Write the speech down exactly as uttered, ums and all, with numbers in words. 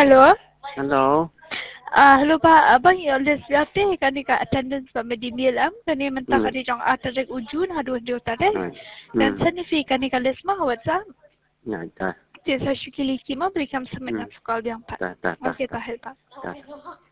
Hello. Hello. Ah, hello Pak. Abang ya les biate kani ka attendance pa medimil am kani mentah Hmm. kani jong atarek ujun hadu hadu tade. Rồi. Dan Hmm. sani fi kani ka les ma WhatsApp. Rồi, ta. Ti sa shukili ki ma beri kam semen Hmm. na sekal biang Pak. Ta, ta, ta, Okey ta. tak help Pak. Ta.